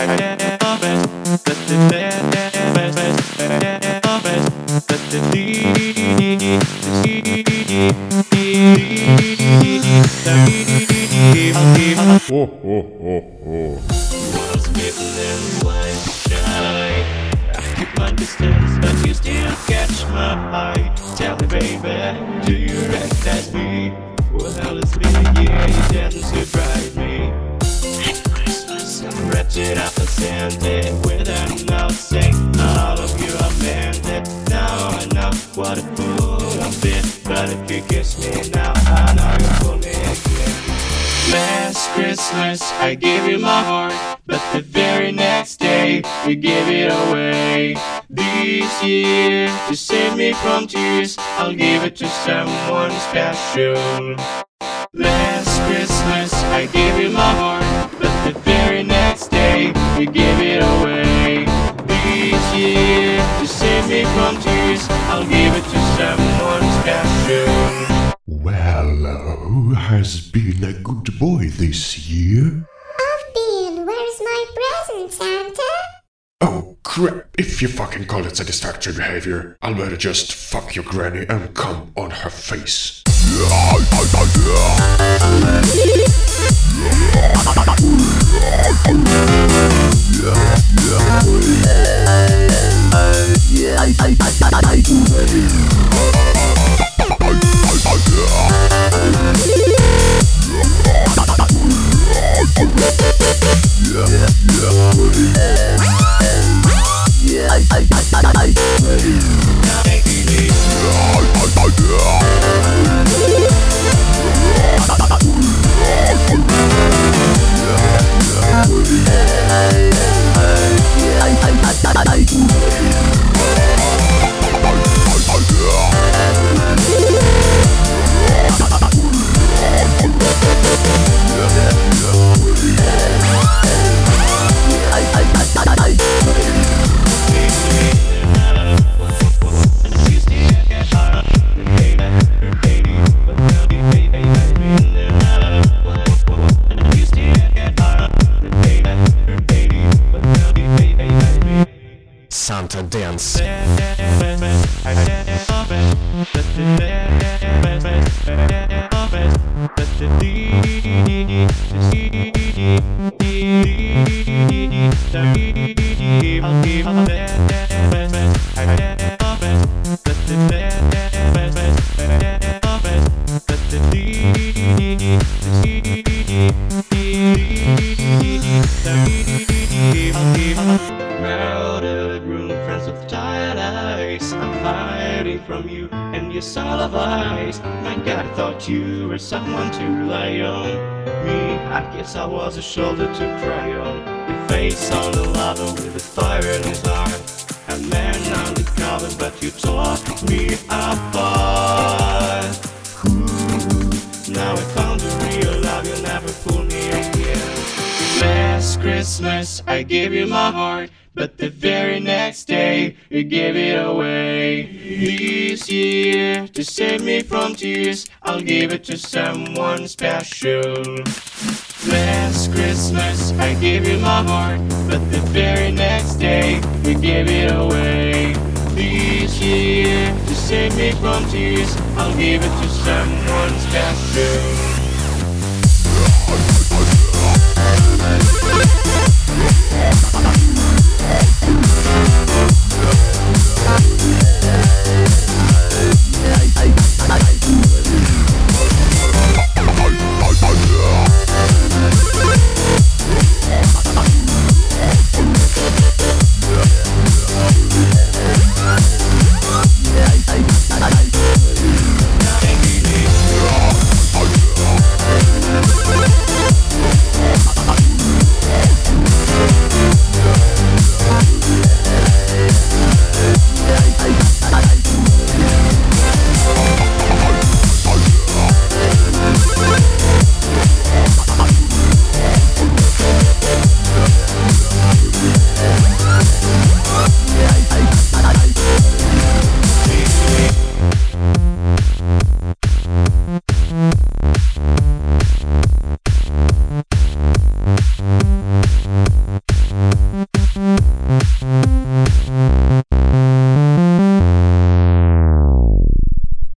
Oh, oh, oh, oh. Was people in one shy. I keep my distance, but you still catch my eye. Tell me, baby, do you recognize me? Well, it's me, yeah, you didn't surprise me. At Christmas, I'm wretched up and sent it with a note saying all of you are mended. Now I know what a fool I've been, but if you kiss me now, I know you'll fool me again. Last Christmas I gave you my heart, but the very next day you gave it away. This year, to save me from tears, I'll give it to someone special. Last Christmas I gave you my heart, but the very next day you gave it away. This year, to save me from tears, I'll give it to someone special. Well, who has been a good boy this year? I've been. Where's my present, Santa? Oh crap, if you fucking call it satisfactory behavior, I'll better just fuck your granny and come on her face. Santa dance. Crowded room, friends with tired eyes. I'm hiding from you and your soul of eyes. My God, I thought you were someone to rely on. Me, I guess I was a shoulder to cry on. Your face on the lava with a fire in his heart. A man undercover, but you tore me apart. Ooh, now I found the real love, you'll never fool me again. Last Christmas I gave you my heart, but the very next day you gave it away. This year, to save me from tears, I'll give it to someone special. Last Christmas I gave you my heart, but the very next day you gave it away. This year, to save me from tears, I'll give it to someone special.